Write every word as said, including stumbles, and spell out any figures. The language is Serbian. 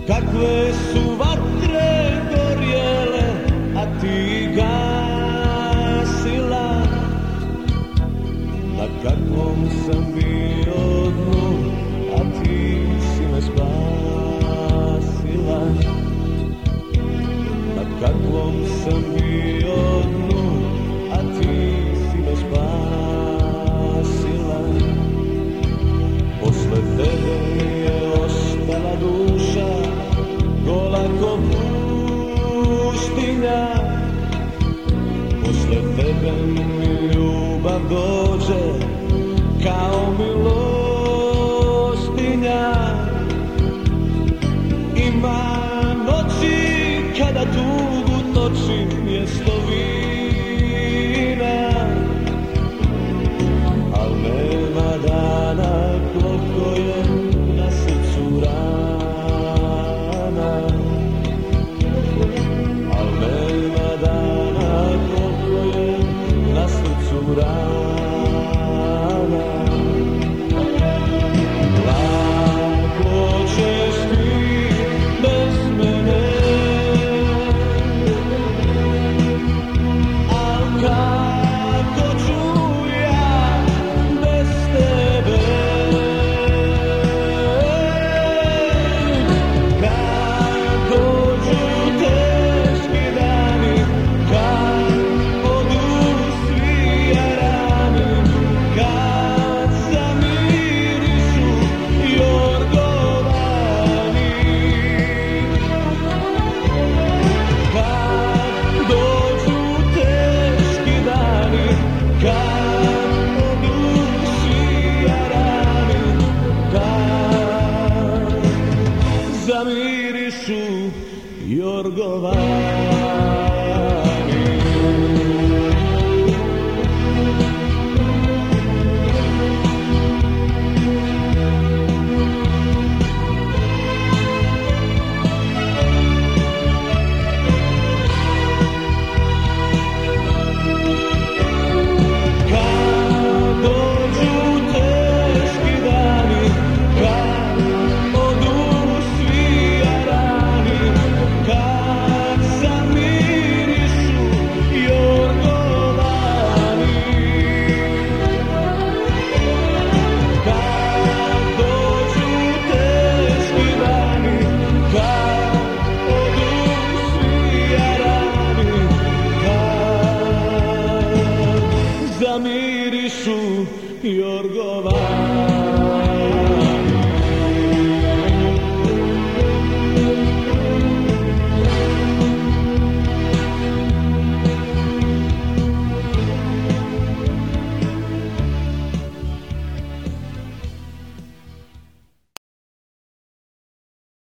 kakve su vatre gorjele, a ti gasila. Na kakvom sam bio dnu, a ti si me spasila. Na kakvom sam bio dnu, a ti si me spasila. Posle tebe mi je ostala duša, gola ko pustinja. Posle tebe mi ljubav dođe kao milostinja. Ima noći kada tugu točim mjestovina, al nema dana koliko je na srcu rana. Al nema dana koliko je na srcu rana. Lako ćeš ti bez mene, al kako ću ja bez tebe. Kad dođu teški dani, kad odu svi jarani, kad zamirišu jorgovani. Kad dođu teški dani, kad odu svi jarani, kad zamirišu jorgovani.